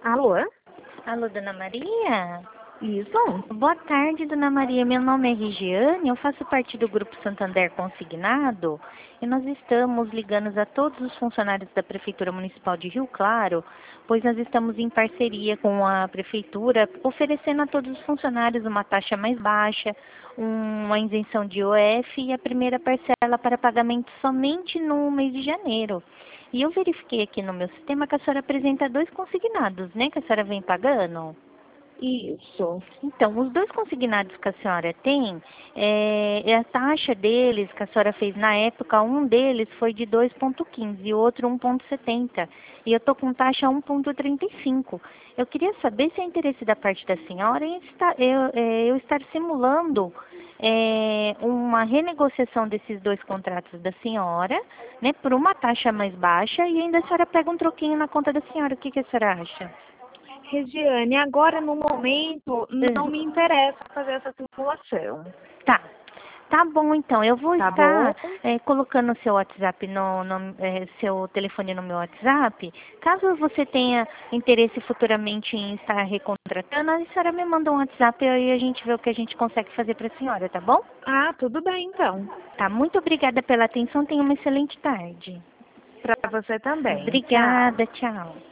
Alô? Alô, Dona Maria? Isso? Boa tarde, Dona Maria. Meu nome é Regiane, eu faço parte do Grupo Santander Consignado e nós estamos ligando a todos os funcionários da Prefeitura Municipal de Rio Claro, pois nós estamos em parceria com a Prefeitura, oferecendo a todos os funcionários uma taxa mais baixa, uma isenção de IOF e a primeira parcela para pagamento somente no mês de janeiro. E eu verifiquei aqui no meu sistema que a senhora apresenta 2 consignados, né, que a senhora vem pagando. Isso. Então, os 2 consignados que a senhora tem, a taxa deles, que a senhora fez na época, um deles foi de 2,15 e o outro 1,70. E eu estou com taxa 1,35. Eu queria saber se é interesse da parte da senhora em eu estar simulando uma renegociação desses 2 contratos da senhora, né, por uma taxa mais baixa e ainda a senhora pega um troquinho na conta da senhora. O que a senhora acha? Regiane, agora no momento não me interessa fazer essa simulação. Tá. Tá bom, então. Eu vou Tá bom? estar colocando o seu WhatsApp seu telefone no meu WhatsApp. Caso você tenha interesse futuramente em estar recontratando, a senhora me manda um WhatsApp e aí a gente vê o que a gente consegue fazer para a senhora, tá bom? Ah, tudo bem então. Tá. Muito obrigada pela atenção. Tenha uma excelente tarde. Para você também. Tchau. Obrigada. Tchau.